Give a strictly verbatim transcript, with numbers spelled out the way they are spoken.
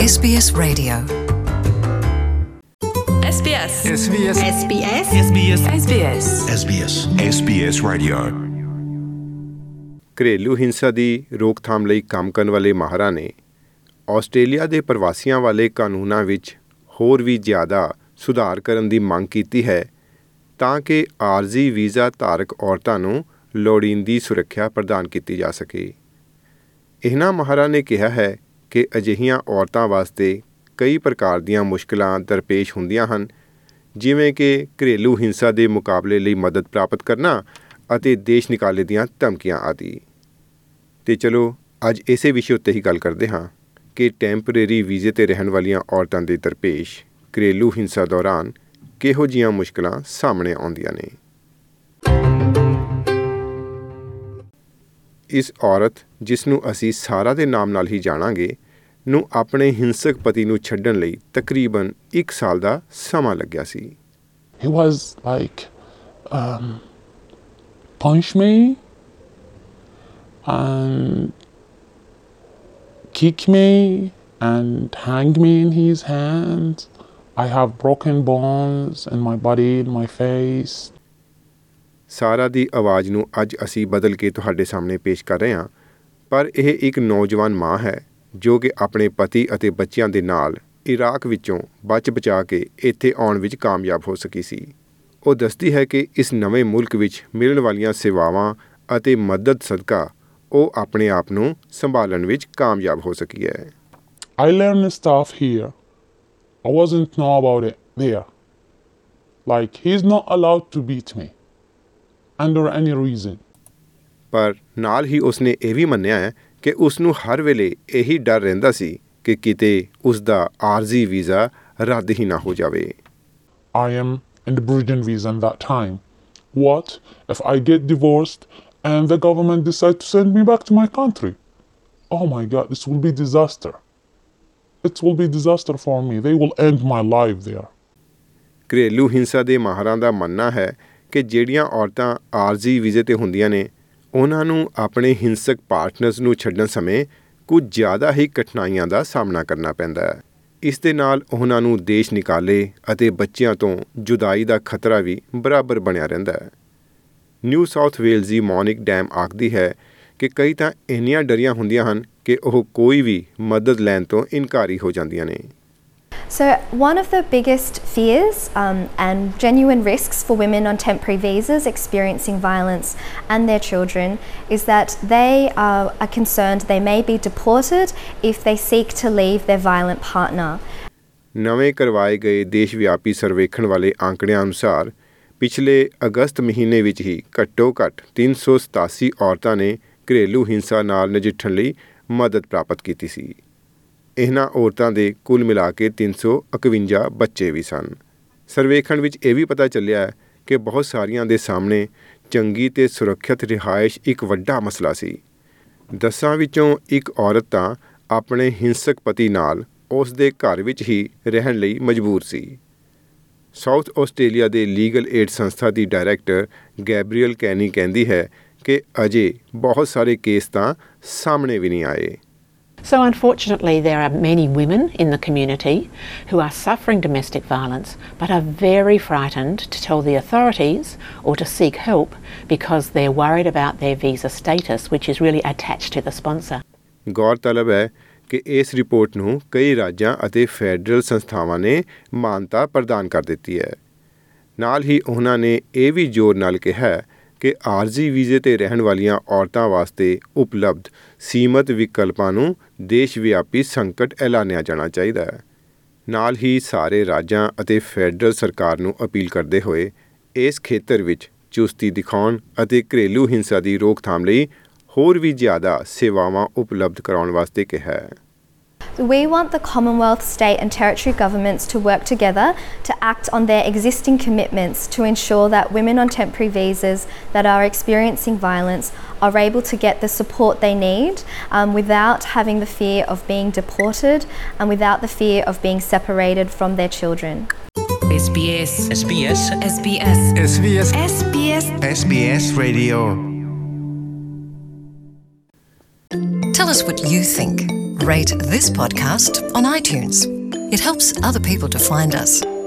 S B S Radio. S B S. S B S. S B S. S B S. S B S. S B S. S B S Radio. ਘਰੇਲੂ ਹਿੰਸਾ ਦੀ ਰੋਕਥਾਮ ਲਈ ਕੰਮ ਕਰਨ ਵਾਲੇ ਮਾਹਰਾਂ ਨੇ ਆਸਟ੍ਰੇਲੀਆ ਦੇ ਪ੍ਰਵਾਸੀਆਂ ਵਾਲੇ ਕਾਨੂੰਨਾਂ ਵਿੱਚ ਹੋਰ ਵੀ ਜ਼ਿਆਦਾ ਸੁਧਾਰ ਕਰਨ ਦੀ ਮੰਗ ਕੀਤੀ ਹੈ ਤਾਂ ਕਿ ਆਰਜ਼ੀ ਵੀਜ਼ਾ ਧਾਰਕ ਔਰਤਾਂ ਨੂੰ ਲੋੜੀਂਦੀ ਸੁਰੱਖਿਆ ਪ੍ਰਦਾਨ ਕੀਤੀ ਜਾ ਸਕੇ। ਇਹਨਾਂ ਮਾਹਰਾਂ ਨੇ ਕਿਹਾ ਹੈ ਕਿ ਅਜਿਹੀਆਂ ਔਰਤਾਂ ਵਾਸਤੇ ਕਈ ਪ੍ਰਕਾਰ ਦੀਆਂ ਮੁਸ਼ਕਲਾਂ ਦਰਪੇਸ਼ ਹੁੰਦੀਆਂ ਹਨ, ਜਿਵੇਂ ਕਿ ਘਰੇਲੂ ਹਿੰਸਾ ਦੇ ਮੁਕਾਬਲੇ ਲਈ ਮਦਦ ਪ੍ਰਾਪਤ ਕਰਨਾ ਅਤੇ ਦੇਸ਼ ਨਿਕਾਲੇ ਦੀਆਂ ਧਮਕੀਆਂ ਆਦਿ। ਤੇ ਚਲੋ ਅੱਜ ਇਸੇ ਵਿਸ਼ੇ ਉੱਤੇ ਹੀ ਗੱਲ ਕਰਦੇ ਹਾਂ ਕਿ ਟੈਂਪਰੇਰੀ ਵੀਜ਼ੇ 'ਤੇ ਰਹਿਣ ਵਾਲੀਆਂ ਔਰਤਾਂ ਦੇ ਦਰਪੇਸ਼ ਘਰੇਲੂ ਹਿੰਸਾ ਦੌਰਾਨ ਕਿਹੋ ਜਿਹੀਆਂ ਮੁਸ਼ਕਲਾਂ ਸਾਹਮਣੇ ਆਉਂਦੀਆਂ ਨੇ। ਇਸ ਔਰਤ, ਜਿਸ ਨੂੰ ਅਸੀਂ ਸਾਰਾ ਦੇ ਨਾਮ ਨਾਲ ਹੀ ਜਾਣਾਂਗੇ, ਨੂੰ ਆਪਣੇ ਹਿੰਸਕ ਪਤੀ ਨੂੰ ਛੱਡਣ ਲਈ ਤਕਰੀਬਨ ਇੱਕ ਸਾਲ ਦਾ ਸਮਾਂ ਲੱਗਿਆ ਸੀ। He was like, um, punch me and kick me and hang me in his hands. I have broken bones in my body, in my face. ਸਾਰਾ ਦੀ ਆਵਾਜ਼ ਨੂੰ ਅੱਜ ਅਸੀਂ ਬਦਲ ਕੇ ਤੁਹਾਡੇ ਸਾਹਮਣੇ ਪੇਸ਼ ਕਰ ਰਹੇ ਹਾਂ, ਪਰ ਇਹ ਇੱਕ ਨੌਜਵਾਨ ਮਾਂ ਹੈ ਜੋ ਕਿ ਆਪਣੇ ਪਤੀ ਅਤੇ ਬੱਚਿਆਂ ਦੇ ਨਾਲ ਇਰਾਕ ਵਿੱਚੋਂ ਬਚ ਬਚਾ ਕੇ ਇੱਥੇ ਆਉਣ ਵਿੱਚ ਕਾਮਯਾਬ ਹੋ ਸਕੀ ਸੀ। ਉਹ ਦੱਸਦੀ ਹੈ ਕਿ ਇਸ ਨਵੇਂ ਮੁਲਕ ਵਿੱਚ ਮਿਲਣ ਵਾਲੀਆਂ ਸੇਵਾਵਾਂ ਅਤੇ ਮਦਦ ਸਦਕਾ ਉਹ ਆਪਣੇ ਆਪ ਨੂੰ ਸੰਭਾਲਣ ਵਿੱਚ ਕਾਮਯਾਬ ਹੋ ਸਕੀ ਹੈ। I learned stuff here. I wasn't know about it there. Like, he's not allowed to beat me under any reason. ਪਰ ਨਾਲ ਹੀ ਉਸਨੇ ਇਹ ਵੀ ਮੰਨਿਆ ਹੈ ਕਿ ਉਸ ਨੂੰ ਹਰ ਵੇਲੇ ਇਹੀ ਡਰ ਰਹਿੰਦਾ ਸੀ ਕਿ ਕਿਤੇ ਉਸ ਦਾ ਆਰਜ਼ੀ ਵੀਜ਼ਾ ਰੱਦ ਹੀ ਨਾ ਹੋ ਜਾਵੇ। I am in the Britain visa at that time. What if I get divorced and the government decide to send me back to my country? Oh my God, this will be disaster. It will be disaster for me. They will end my life there. ਘਰੇਲੂ ਹਿੰਸਾ ਦੇ ਮਾਹਰਾਂ ਦਾ ਮੰਨਣਾ ਹੈ ਕਿ ਜਿਹੜੀਆਂ ਔਰਤਾਂ ਆਰਜ਼ੀ ਵੀਜ਼ੇ 'ਤੇ ਹੁੰਦੀਆਂ ਨੇ, ਉਹਨਾਂ ਨੂੰ ਆਪਣੇ ਹਿੰਸਕ ਪਾਰਟਨਰਸ ਨੂੰ ਛੱਡਣ ਸਮੇਂ ਕੁਝ ਜ਼ਿਆਦਾ ਹੀ ਕਠਿਨਾਈਆਂ ਦਾ ਸਾਹਮਣਾ ਕਰਨਾ ਪੈਂਦਾ ਹੈ। ਇਸ ਦੇ ਨਾਲ ਉਹਨਾਂ ਨੂੰ ਦੇਸ਼ ਨਿਕਾਲੇ ਅਤੇ ਬੱਚਿਆਂ ਤੋਂ ਜੁਦਾਈ ਦਾ ਖਤਰਾ ਵੀ ਬਰਾਬਰ ਬਣਿਆ ਰਹਿੰਦਾ ਹੈ। ਨਿਊ ਸਾਊਥ ਵੇਲਜ਼ ਦੀ ਮੋਨਿਕ ਡੈਮ ਆਖਦੀ ਹੈ ਕਿ ਕਈ ਤਾਂ ਇੰਨੀਆਂ ਡਰੀਆਂ ਹੁੰਦੀਆਂ ਹਨ ਕਿ ਉਹ ਕੋਈ ਵੀ ਮਦਦ ਲੈਣ ਤੋਂ ਇਨਕਾਰੀ ਹੋ ਜਾਂਦੀਆਂ ਨੇ। So one of the biggest fears um, and genuine risks for women on temporary visas experiencing violence and their children is that they are, are concerned they may be deported if they seek to leave their violent partner. ਨਵੇਂ ਕਰਵਾਏ ਗਏ ਦੇਸ਼ ਵਿਆਪੀ ਸਰਵੇਖਣ ਵਾਲੇ ਆંકੜਿਆਂ ਅਨੁਸਾਰ ਪਿਛਲੇ ਅਗਸਤ ਮਹੀਨੇ ਵਿੱਚ ਹੀ ਘੱਟੋ ਘੱਟ ਤਿੰਨ ਸੌ ਸਤਾਸੀ ਔਰਤਾਂ ਨੇ ਘਰੇਲੂ ਹਿੰਸਾ ਨਾਲ ਨਜਿੱਠਣ ਲਈ ਮਦਦ ਪ੍ਰਾਪਤ ਕੀਤੀ ਸੀ। ਇਹਨਾਂ ਔਰਤਾਂ ਦੇ ਕੁੱਲ ਮਿਲਾ ਕੇ ਤਿੰਨ ਸੌ ਇਕਵੰਜਾ ਬੱਚੇ ਵੀ ਸਨ। ਸਰਵੇਖਣ ਵਿੱਚ ਇਹ ਵੀ ਪਤਾ ਚੱਲਿਆ ਕਿ ਬਹੁਤ ਸਾਰੀਆਂ ਦੇ ਸਾਹਮਣੇ ਚੰਗੀ ਅਤੇ ਸੁਰੱਖਿਅਤ ਰਿਹਾਇਸ਼ ਇੱਕ ਵੱਡਾ ਮਸਲਾ ਸੀ। ਦਸਾਂ ਵਿੱਚੋਂ ਇੱਕ ਔਰਤ ਤਾਂ ਆਪਣੇ ਹਿੰਸਕ ਪਤੀ ਨਾਲ ਉਸ ਦੇ ਘਰ ਵਿੱਚ ਹੀ ਰਹਿਣ ਲਈ ਮਜਬੂਰ ਸੀ। ਸਾਊਥ ਆਸਟ੍ਰੇਲੀਆ ਦੇ ਲੀਗਲ ਏਡ ਸੰਸਥਾ ਦੀ ਡਾਇਰੈਕਟਰ ਗੈਬਰੀਅਲ ਕੈਨੀ ਕਹਿੰਦੀ ਹੈ ਕਿ ਅਜੇ ਬਹੁਤ ਸਾਰੇ ਕੇਸ ਤਾਂ ਸਾਹਮਣੇ ਵੀ ਨਹੀਂ ਆਏ। So unfortunately there are many women in the community who are suffering domestic violence but are very frightened to tell the authorities or to seek help because they're worried about their visa status, which is really attached to the sponsor. ਗੌਰਤਲਬ ਹੈ ਕਿ ਇਸ report ਨੂੰ ਕਈ ਰਾਜਾਂ ਅਤੇ federal ਸੰਸਥਾਵਾਂ ਨੇ ਮਾਨਤਾ ਪ੍ਰਦਾਨ ਕਰ ਦਿੱਤੀ ਹੈ। ਨਾਲ ਹੀ ਉਹਨਾਂ ਨੇ ਇਹ ਵੀ ਜ਼ੋਰ ਨਾਲ ਕਿਹਾ ਕਿ ਆਰਜ਼ੀ ਵੀਜ਼ੇ 'ਤੇ ਰਹਿਣ ਵਾਲੀਆਂ ਔਰਤਾਂ ਵਾਸਤੇ ਉਪਲਬਧ ਸੀਮਤ ਵਿਕਲਪਾਂ ਨੂੰ ਦੇਸ਼ ਵਿਆਪੀ ਸੰਕਟ ਐਲਾਨਿਆ ਜਾਣਾ ਚਾਹੀਦਾ ਹੈ। ਨਾਲ ਹੀ ਸਾਰੇ ਰਾਜਾਂ ਅਤੇ ਫੈਡਰਲ ਸਰਕਾਰ ਨੂੰ ਅਪੀਲ ਕਰਦੇ ਹੋਏ ਇਸ ਖੇਤਰ ਵਿੱਚ ਚੁਸਤੀ ਦਿਖਾਉਣ ਅਤੇ ਘਰੇਲੂ ਹਿੰਸਾ ਦੀ ਰੋਕਥਾਮ ਲਈ ਹੋਰ ਵੀ ਜ਼ਿਆਦਾ ਸੇਵਾਵਾਂ ਉਪਲਬਧ ਕਰਾਉਣ ਵਾਸਤੇ ਕਿਹਾ ਹੈ। We want the Commonwealth, state and territory governments to work together to act on their existing commitments to ensure that women on temporary visas that are experiencing violence are able to get the support they need um, without having the fear of being deported and without the fear of being separated from their children. S B S. S B S. S B S. S B S. S B S. S B S Radio. Tell us what you think. rate this podcast on iTunes. It helps other people to find us.